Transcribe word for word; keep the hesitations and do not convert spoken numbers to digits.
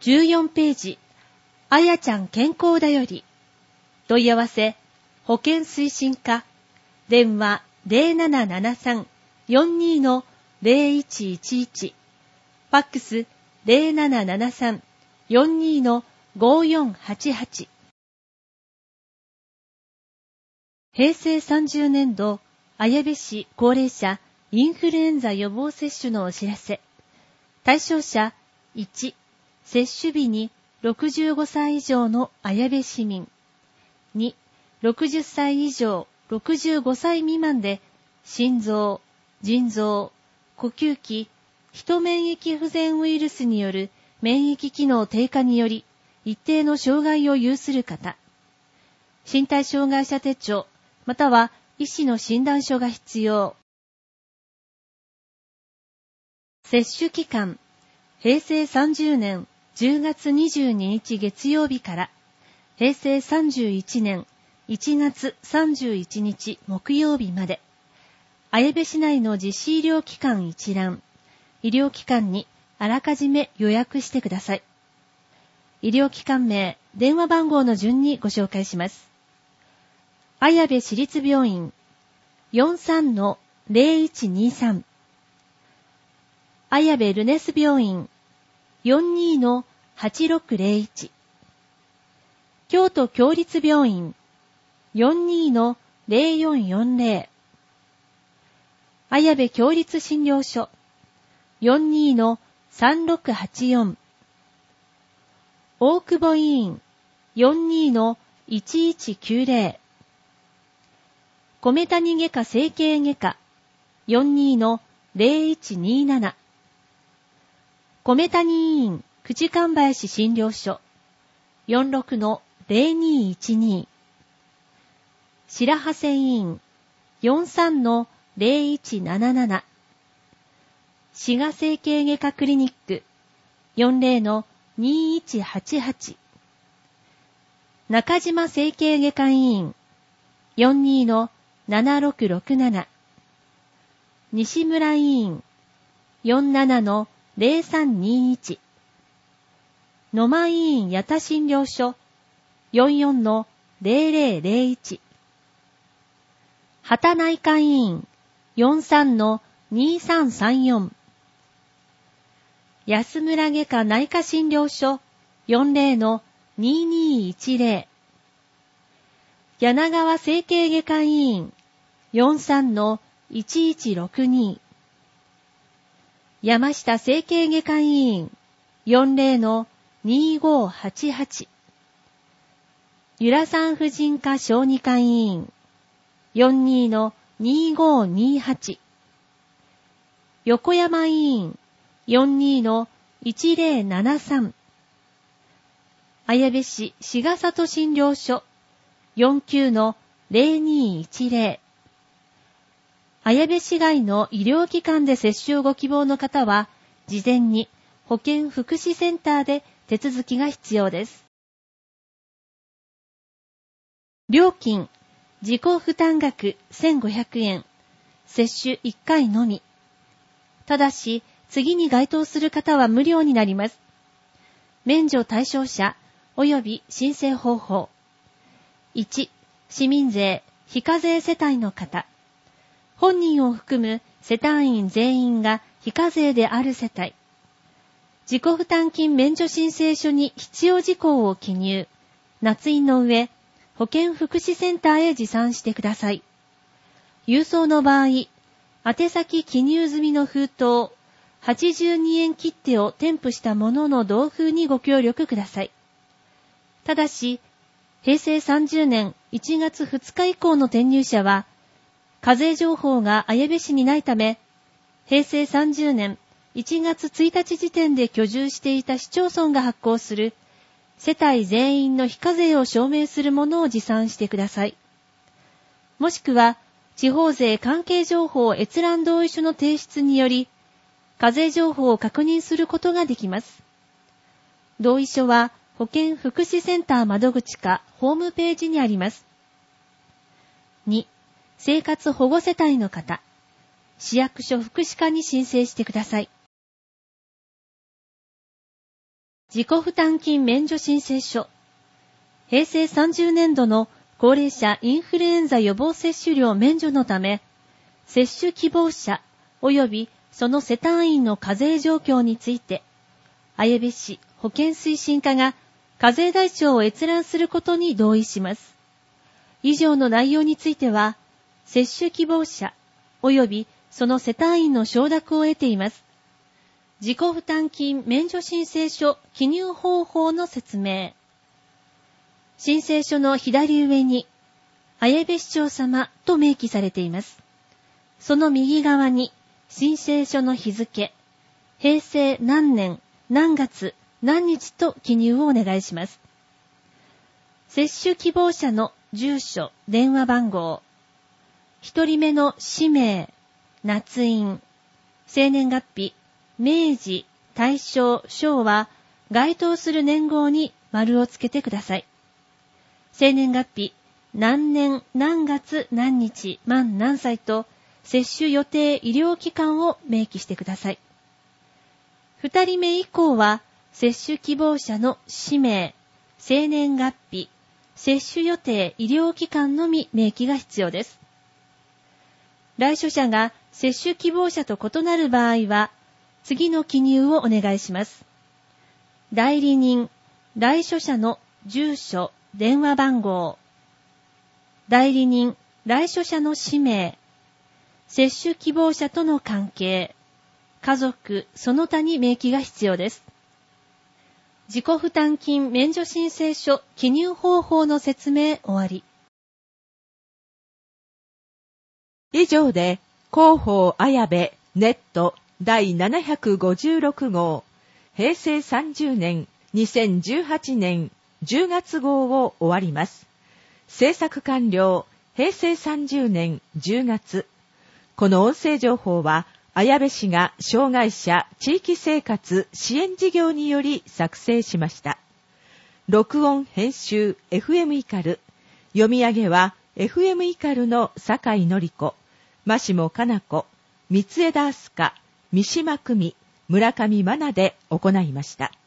じゅうよんページ、あやちゃん健康だより。問い合わせ、保健推進課、電話 ゼロななななさん よんに の ゼロいちいちいち、ファックス ゼロななななさん よんに の ごよんはちはち。平成さんじゅうねんど、綾部市高齢者インフルエンザ予防接種のお知らせ。対象者いち、接種日にろくじゅうごさい以上の綾部市民。に、ろくじゅっさい以上ろくじゅうごさい未満で心臓、腎臓、呼吸器、ヒト免疫不全ウイルスによる免疫機能低下により一定の障害を有する方。身体障害者手帳または医師の診断書が必要。接種期間、平成さんじゅうねんじゅうがつにじゅうににち月曜日から平成さんじゅういちねんいちがつさんじゅういちにち木曜日まで、綾部市内の実施医療機関一覧、医療機関にあらかじめ予約してください。医療機関名、電話番号の順にご紹介します。綾部市立病院 よんさんのゼロいちにさん、綾部ルネス病院 よんにのはちろくゼロいち、京都協立病院 よんにのゼロよんよんゼロ、綾部協立診療所 よんにのさんろくはちよん、大久保医院 よんにのいちいちきゅうゼロ、米谷外科整形外科 よんにのゼロいちになな、米谷医院口神林診療所 よんろくのゼロにいちに、白羽線医院 よんさんのゼロいちなななな、滋賀整形外科クリニック よんじゅうのにいちはちはち、中島整形外科医院 よんにのななろくろくなな、西村医院 よんななのゼロさんにいち、野間医院八田診療所 よんよんのゼロゼロゼロいち、畑内科医院 よんさんのにさんさんよん、安村外科内科診療所 よんじゅうのににいちゼロ、柳川整形外科医院 よんさんのいちいちろくに、山下整形外科医院 よんじゅうのにごはちはち、由良産婦人科小児科医院 よんにのにごにはち、横山医院 よんにのいちゼロななさん、綾部市志賀里診療所 よんきゅうのゼロにいちゼロ、綾部市外の医療機関で接種をご希望の方は、事前に保健福祉センターで手続きが必要です。料金、自己負担額せんごひゃくえん、接種いっかいのみ。ただし、次に該当する方は無料になります。免除対象者及び申請方法。いち、市民税、非課税世帯の方。本人を含む世帯員全員が非課税である世帯。自己負担金免除申請書に必要事項を記入。捺印の上、保健福祉センターへ持参してください。郵送の場合、宛先記入済みの封筒、はちじゅうにえん切手を添付したものの同封にご協力ください。ただし、平成さんじゅうねんいちがつふつか以降の転入者は、課税情報が綾部市にないため、平成さんじゅうねんいちがつついたち時点で居住していた市町村が発行する世帯全員の非課税を証明するものを持参してください。もしくは、地方税関係情報閲覧同意書の提出により、課税情報を確認することができます。同意書は保健福祉センター窓口かホームページにあります。に、生活保護世帯の方、市役所福祉課に申請してください。 自己負担金免除申請書。平成さんじゅうねんどの高齢者インフルエンザ予防接種料免除のため、接種希望者及びその世帯員の課税状況について、綾部市保健推進課が課税台帳を閲覧することに同意します。以上の内容については、接種希望者及びその世帯員の承諾を得ています。自己負担金免除申請書記入方法の説明。申請書の左上に、綾部市長様と明記されています。その右側に、申請書の日付、平成何年、何月、何日と記入をお願いします。接種希望者の住所、電話番号、一人目の氏名、捺印、生年月日、明治、大正、昭和、該当する年号に丸をつけてください。生年月日、何年、何月、何日、満何歳と、接種予定医療機関を明記してください。二人目以降は、接種希望者の氏名、生年月日、接種予定医療機関のみ明記が必要です。来所者が接種希望者と異なる場合は、次の記入をお願いします。代理人、来所者の住所、電話番号、代理人、来所者の氏名、接種希望者との関係、家族、その他に明記が必要です。自己負担金免除申請書記入方法の説明終わり。 以上で、広報綾部ネット第ななひゃくごじゅうろく号、平成さんじゅうねんにせんじゅうはちねんじゅうがつ号を終わります。制作完了、平成さんじゅうねんじゅうがつ。この音声情報は、綾部市が障害者地域生活支援事業により作成しました。録音編集 エフエム イカル、読み上げは エフエム イカルの酒井紀子、真下かな子、三枝明日香、三島久美、村上真奈で行いました。